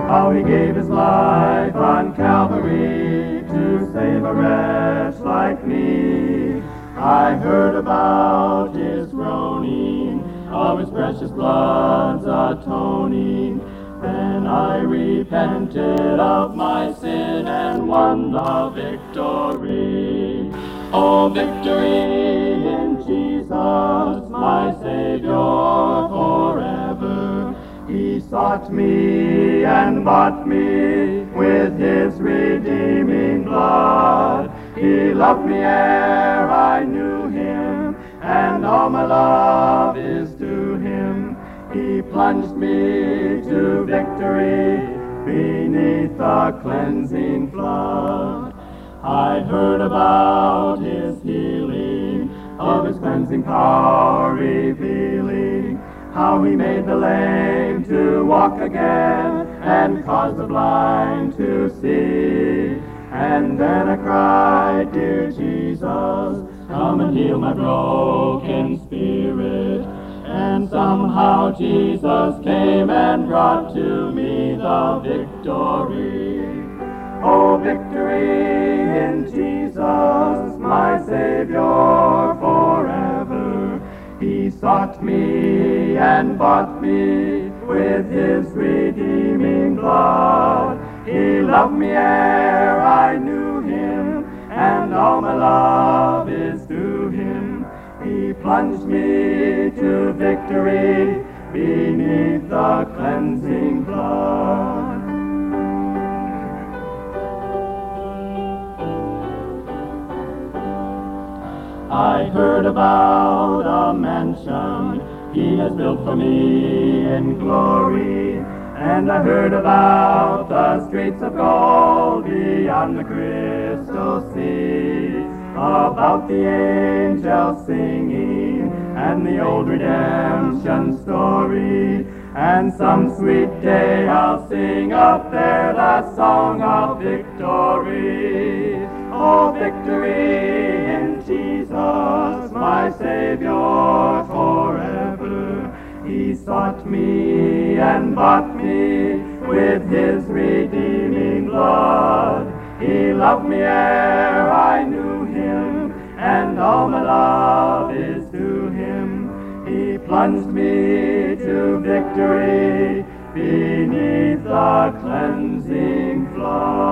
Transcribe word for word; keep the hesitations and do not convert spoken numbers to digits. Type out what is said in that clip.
how he gave his life on Calvary to save a wretch like me. I heard about his groaning, of his precious blood's atoning. Then I repented of my sin and won the victory. Oh, victory in Jesus, my Savior forever. He sought me and bought me with his redeeming blood. He loved me ere I knew him, and all my love is to him. He plunged me to victory beneath the cleansing flood. I heard about his healing, of his cleansing power revealing, how he made the lame to walk again and caused the blind to see. And then I cried, dear Jesus, come and heal my broken spirit. And somehow Jesus came and brought to me the victory. Oh, victory in Jesus, my Savior forever. He sought me and bought me with his redeeming blood. He loved me ere I knew him, and all my love is to him. He plunged me to victory beneath the cleansing blood. I heard about a mansion he has built for me in glory, and I heard about the streets of gold beyond the crystal sea, about the angels singing and the old redemption story. And some sweet day I'll sing up there the song of victory. Oh, victory in Jesus, my Savior forever. He sought me and bought me with his redeeming blood. He loved me ere I knew him, and all my love is to him. He plunged me to victory beneath the cleansing flood.